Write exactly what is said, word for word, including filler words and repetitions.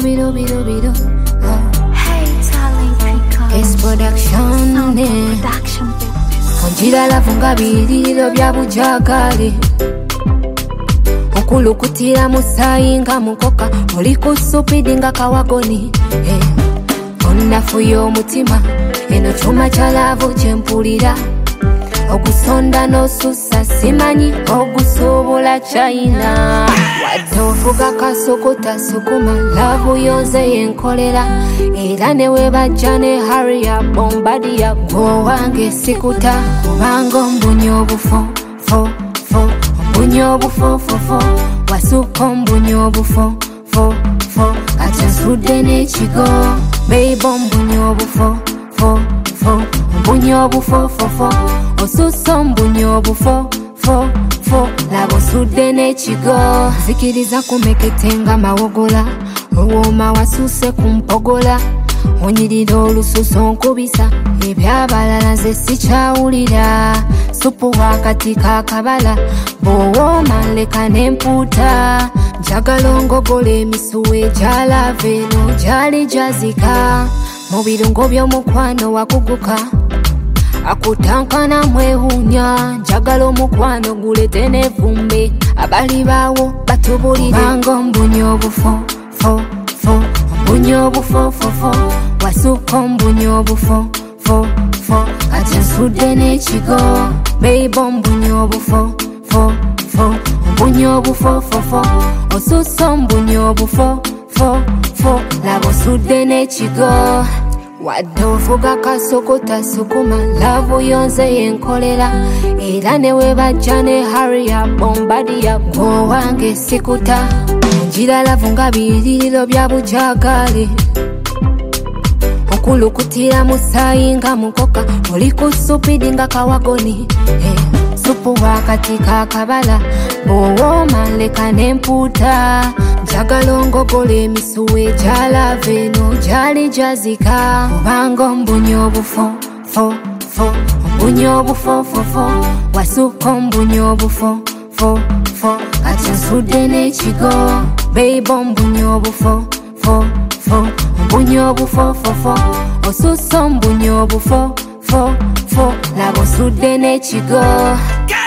biro biro biro. Hey, darling, Pico. It's production. Sound Ne. production. Onjira lavunga biriro bya bujagale. Okulukutira musayi nga mukoka. Oli ku supidi nga kawagoni. Eh. Onnafu y'omutima. Eno kyuma kya laavu kye mpulira. Ogusonda n'osussa simanyi ogusobola China. Wadde ovuga kasokota sukuma laavu yonze yenkolera. Era ne webajja ne Harrier Bombardier gwo wange sikuta. Kubanga ombunya obufo fo fo ombunya obufo fo fo wasuka ombunya obufo fo fo kati nsudde n'ekigo. Babe ombunya obufo fo fo ombunya obufo fo fo osusa ombunya obufo fo fo laba osudde n'ekigo. Zikiriza kumekete nga mawogola owooma wasuse ku mpogola. Onyirira olususu onkubisa ebyabalala nze sikyawulira. Supu wakati kakabala bw'owooma nleka n'empuuta. Njagala ongogola emisuwa egya lava eno gyali gyazika. Mu birungo by'omukwano wakuguka akutankana mwewuunya. Njagala omukwano gulete n'evumbe abali baawo batubulire. Kubanga ombunya obufo fo fo ombunya obufo fo fo wasuka ombunya obufo fo fo kati nsudde n'ekigo. Babe ombunya obufo fo fo ombunya obufo fo fo osusa ombunya obufo fo fo laba osudde n'ekigo. Wadde ovuga kasokota sukuma laavu yonze yenkolera. Era ne webajja ne Harrier Bombardier gwo wange sikuta. Onjira laavu nga biriro bya bujagale. Okulukutira musayi nga mukoka. Oli ku supidi nga kawagoni. Eh. Supu wakati kakabala bw'owooma nleka n'empuuta. Njagala ongogola emisuwa egya lava eno gyali gyazika. Kubanga ombunya obufo fo fo ombunya obufo fo fo wasuka ombunya obufo fo fo kati nsudde n'ekigo. Babe ombunya obufo fo fo ombunya obufo fo fo osusa ombunya obufo fo fo laba osudde n'ekigo.